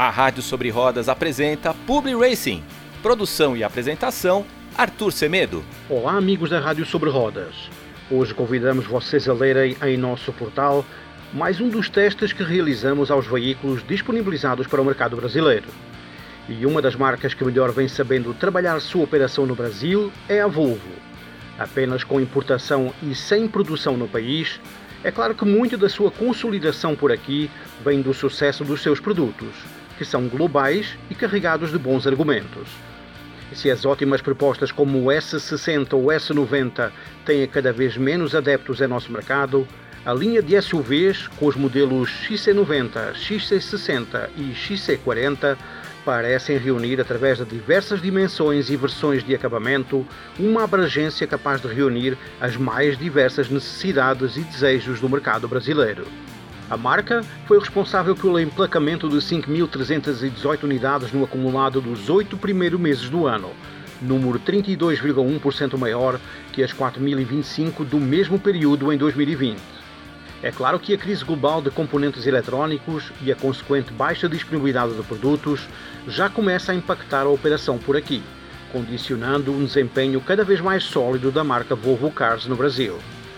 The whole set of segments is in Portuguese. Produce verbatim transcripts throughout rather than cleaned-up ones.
A Rádio Sobre Rodas apresenta Publi Racing. Produção e apresentação, Arthur Semedo. Olá, amigos da Rádio Sobre Rodas. Hoje convidamos vocês a lerem em nosso portal mais um dos testes que realizamos aos veículos disponibilizados para o mercado brasileiro. E uma das marcas que melhor vem sabendo trabalhar sua operação no Brasil é a Volvo. Apenas com importação e sem produção no país, é claro que muito da sua consolidação por aqui vem do sucesso dos seus produtos, que são globais e carregados de bons argumentos. Se as ótimas propostas como o S sessenta ou S noventa têm cada vez menos adeptos em nosso mercado, a linha de S U Vs com os modelos X C noventa, X C sessenta e X C quarenta parecem reunir, através de diversas dimensões e versões de acabamento, uma abrangência capaz de reunir as mais diversas necessidades e desejos do mercado brasileiro. A marca foi responsável pelo emplacamento de cinco mil trezentas e dezoito unidades no acumulado dos oito primeiros meses do ano, número trinta e dois vírgula um por cento maior que as quatro mil e vinte e cinco do mesmo período em dois mil e vinte. É claro que a crise global de componentes eletrónicos e a consequente baixa disponibilidade de produtos já começa a impactar a operação por aqui, condicionando um desempenho cada vez mais sólido da marca Volvo Cars no Brasil.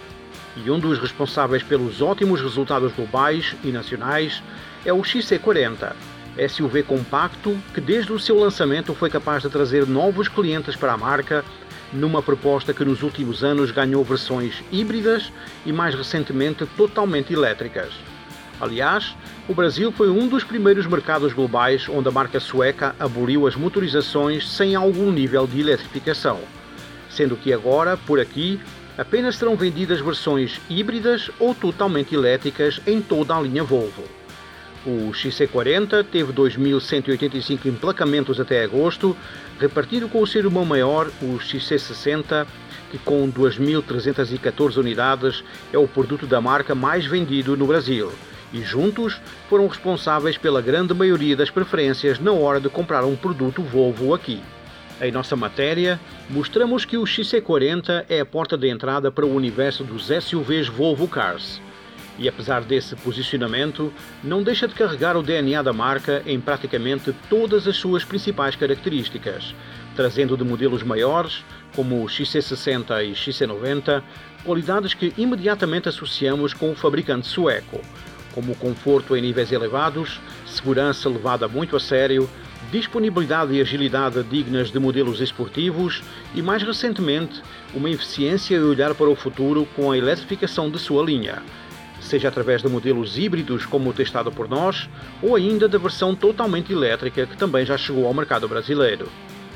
E um dos responsáveis pelos ótimos resultados globais e nacionais é o X C quarenta, S U V compacto que desde o seu lançamento foi capaz de trazer novos clientes para a marca, numa proposta que nos últimos anos ganhou versões híbridas e mais recentemente totalmente elétricas. Aliás, o Brasil foi um dos primeiros mercados globais onde a marca sueca aboliu as motorizações sem algum nível de eletrificação, sendo que agora, por aqui, apenas serão vendidas versões híbridas ou totalmente elétricas em toda a linha Volvo. O X C quarenta teve dois mil cento e oitenta e cinco emplacamentos até agosto, repartido com o seu irmão maior, o X C sessenta, que com duas mil trezentas e catorze unidades é o produto da marca mais vendido no Brasil, e juntos foram responsáveis pela grande maioria das preferências na hora de comprar um produto Volvo aqui. Em nossa matéria, mostramos que o X C quarenta é a porta de entrada para o universo dos S U Vs Volvo Cars. E apesar desse posicionamento, não deixa de carregar o D N A da marca em praticamente todas as suas principais características, trazendo de modelos maiores, como o X C sessenta e X C noventa, qualidades que imediatamente associamos com o fabricante sueco, como conforto em níveis elevados, segurança levada muito a sério, disponibilidade e agilidade dignas de modelos esportivos e, mais recentemente, uma eficiência e olhar para o futuro com a eletrificação de sua linha, seja através de modelos híbridos como o testado por nós, ou ainda da versão totalmente elétrica que também já chegou ao mercado brasileiro.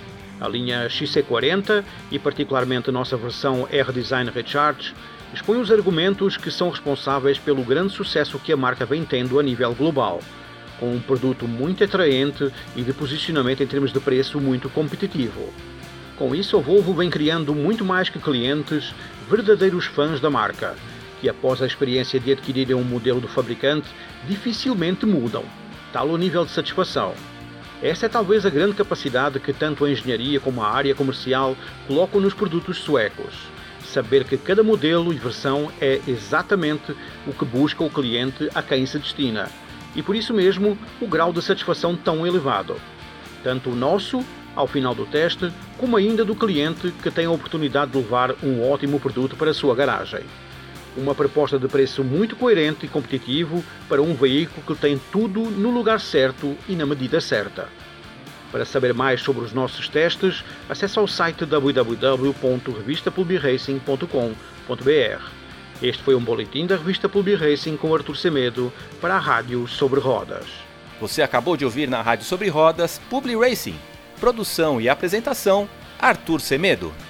A linha X C quarenta, e particularmente a nossa versão R-Design Recharge, expõe os argumentos que são responsáveis pelo grande sucesso que a marca vem tendo a nível global, com um produto muito atraente e de posicionamento em termos de preço muito competitivo. Com isso, a Volvo vem criando muito mais que clientes, verdadeiros fãs da marca, que após a experiência de adquirirem um modelo do fabricante, dificilmente mudam, tal o nível de satisfação. Essa é talvez a grande capacidade que tanto a engenharia como a área comercial colocam nos produtos suecos. Saber que cada modelo e versão é exatamente o que busca o cliente a quem se destina, e por isso mesmo o grau de satisfação tão elevado. Tanto o nosso, ao final do teste, como ainda do cliente que tem a oportunidade de levar um ótimo produto para a sua garagem. Uma proposta de preço muito coerente e competitivo para um veículo que tem tudo no lugar certo e na medida certa. Para saber mais sobre os nossos testes, acesse ao site w w w ponto revista publi racing ponto com ponto b r. Este foi um boletim da revista Publi Racing com Arthur Semedo para a Rádio Sobre Rodas. Você acabou de ouvir na Rádio Sobre Rodas Publi Racing. Produção e apresentação, Arthur Semedo.